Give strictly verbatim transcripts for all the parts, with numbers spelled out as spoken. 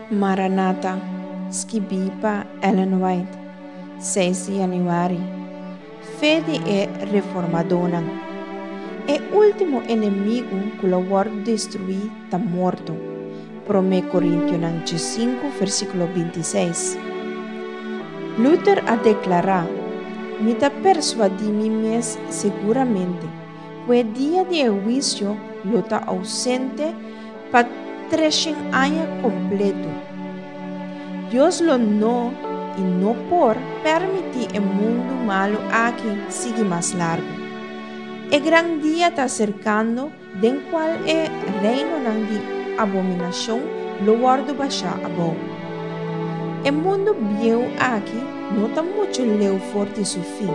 Maranatha, Skibipa Ellen White, seis de januari. Fede e reformadona. E último inimigo que lo war destruir está morto. Prome Coríntios cinco, versículo veintiséis. Luther a declarar, me ta persuadi mi mes seguramente, que el día de juicio lo ta ausente para tres años completo. Dios lo no y no por permitir el mundo malo aquí sigue más largo. El gran día está acercando, del cual el reino de abominación lo guardo baixar abajo. El mundo viejo aquí no está mucho leo forte su fin.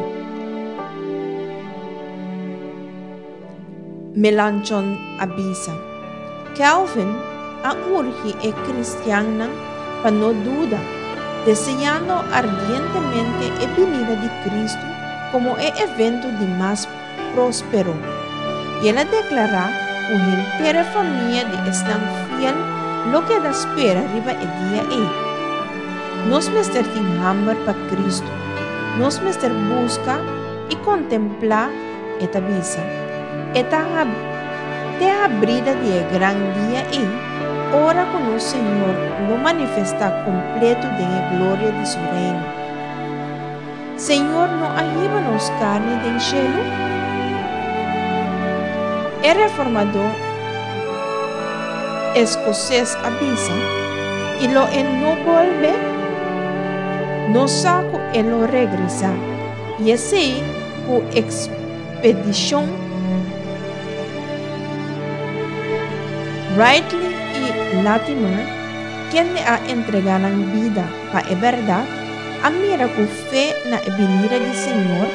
Melanchthon avisa, Calvin a urge el cristiano para no duda, deseando ardientemente el venida de Cristo como el evento de más próspero. Y él declara que la entera familia de están fiel lo que da espera arriba el día E. Nos mester sin hambre para Cristo, nos mester busca y contemplar esta visa, esta te abrida de gran día E. Ora con el Señor lo manifiesta completo de la gloria de su reino. Señor, no ayúdanos carne del cielo. El reformador escocés avisa y lo en no vuelve, no saco y lo regresa. Y así, con expedición, Rightly y Latimer, quien le ha entregado vida para la verdad, admira con fe na venida del Señor.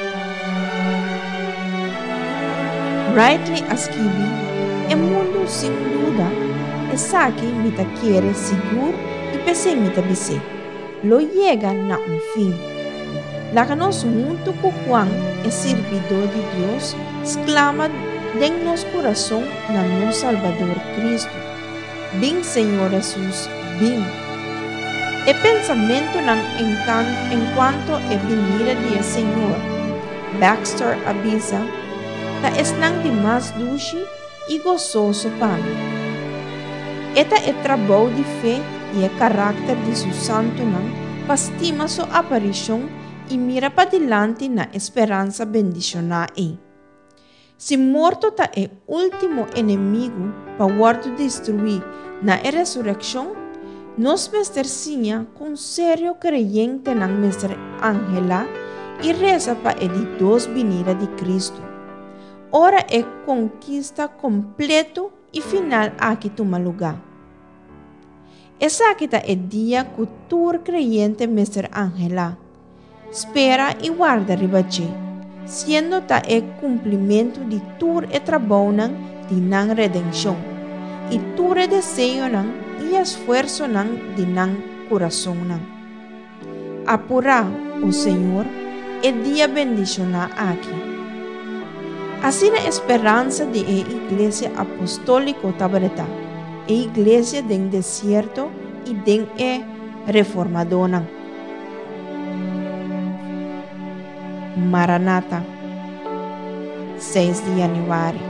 Rightly escribe, el mundo sin duda es aquí mita quiere seguro y pese mita bise. Lo llega na un fin. La que nos junto con Juan, el servidor de Dios, exclama en nuestro corazón na nuestro Salvador Cristo. Ven Señor Jesús, ven. El pensamiento en, en cuanto a venida del Señor, Baxter avisa, ta es de más dulce y gozoso para mí. Esta es el trabajo de fe y el carácter de su santo nombre, pastima su aparición y mira para adelante na esperanza bendicional. Si muerto está el último enemigo para guardar destruir na resurrección, nos mestercinha con serio creyente na mestre Ángela y reza para el dos venida de Cristo. Ora es conquista completo y final aquí toma lugar. Esa aquí está el día que tu creyente mestre Ángela espera y guarda ribache, siendo ta el cumplimiento de tu trabajo de nan redención y tu deseo y esfuerzo de nan corazón nan. Apura, oh Señor, el día bendicional aquí. Así la esperanza de la iglesia apostólica tabareta, la iglesia del desierto y de la reformadona. Maranatha, seis de januari.